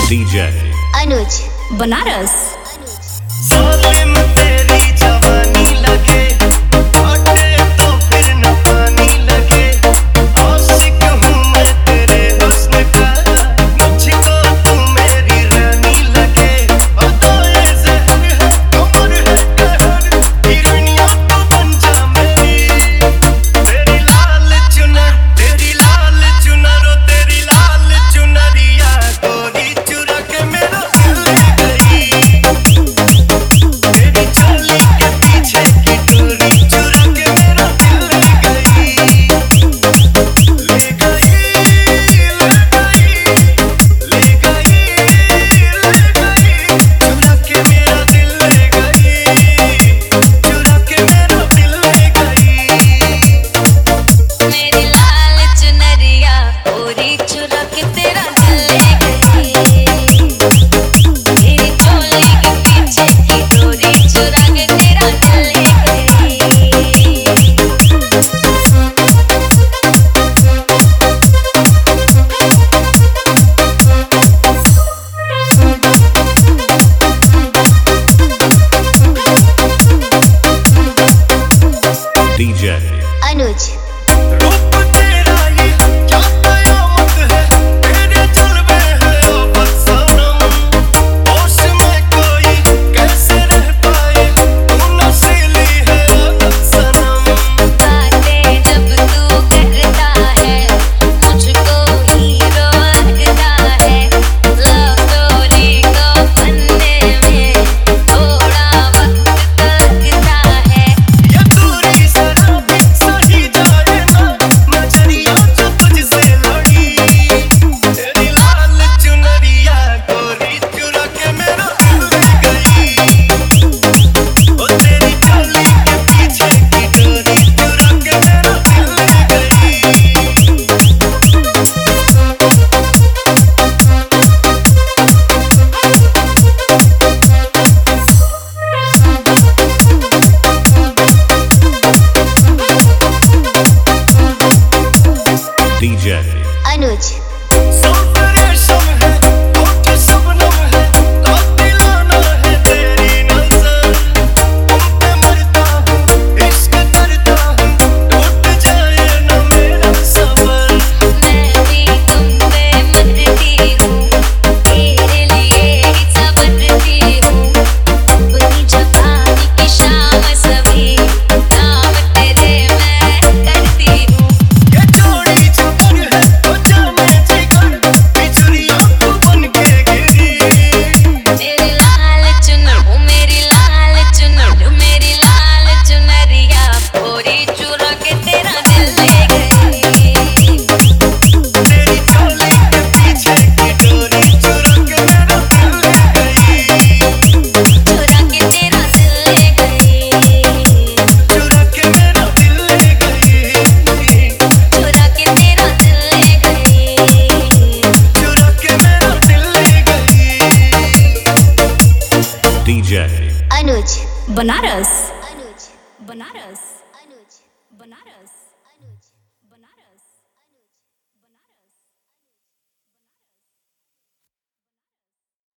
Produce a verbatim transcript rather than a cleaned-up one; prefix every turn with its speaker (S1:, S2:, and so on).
S1: DJ
S2: Anuj
S3: Banaras.
S4: सालिम तेरी जवानी लगे आटे तो फिर न पानी लगे। आशिक हूँ मैं तेरे हुस्न का, मुझको तू मेरी रानी लगे। अदाए ज़हर है कमर है कहर, हिरनिया तो बन जा मेरी। तेरी लाल चुनर तेरी लाल चुनर ओ तेरी लाल चुनरिया गोरी चुरा के मेरा दिल ले गई। तेरी चोली के पीछे की डोरी चुरा के मेरा दिल ले गई। ले गई ले गई ले गई ले गई चुरा के मेरा दिल ले गई। चुरा के मेरा दिल ले गई।
S2: मेरी लाल चुनरिया पूरी चुरा के तेरा दिल ले गई। तेरी चोली के पीछे की डोरी चुरा के तेरा दिल ले गई।
S1: डीजे
S2: अनुज
S4: रूप तेरा ये क्या कयामत है, तेरे जलवे हैं आफत सनम। होश में कोई कैसे रह पाए, तू नशीली है आदत सनम।
S2: बातें जब तू करता है मुझको हीरो लगता है। लव स्टोरी को बनने में थोड़ा वक्त लगता है।
S4: ये दूरी जरा भी सही जाए ना, नजरिया जो तुझसे लड़ी। तेरी लाल चुनरिया गोरी चुरा के मेरा दिल ले गई। ओ तेरी चोली के पीछे की डोरी चुरा के मेरा दिल ले गई।
S1: डीजे
S2: अनुज
S4: सब रेशम है होठ शबनम है, कातिलाना है तेरी नजर। तुम पे मरता हूँ इश्क करता हूँ, टूट जाए न मेरा सबर।
S2: मैं भी तुम पे मरती हूँ, तेरे लिए ही संवरती हूँ। अपनी जवानी की शाम सभी काम तेरे मैं करती हूँ।
S4: ये जोड़ी छपर है तो जाने जिगर, बिजुरिया तू बन के गिरी।
S2: मेरी लाल चुनर ओ मेरी लाल चुनर ओ मेरी लाल चुनरिया पूरी चुरा के तेरा दिल ले गई।
S4: तेरी चोली के पीछे की डोरी चुरा के मेरा दिल ले गई।
S2: चुरा के तेरा दिल ले गई।
S4: चुरा के मेरा दिल ले गई।
S2: चुरा के तेरा दिल ले गई।
S4: चुरा के मेरा दिल ले गई।
S1: डीजे
S2: अनुज
S3: बनारस।
S2: अनुज
S3: बनारस।
S2: अनुज
S3: बनारस।
S2: अनुज
S3: बनारस।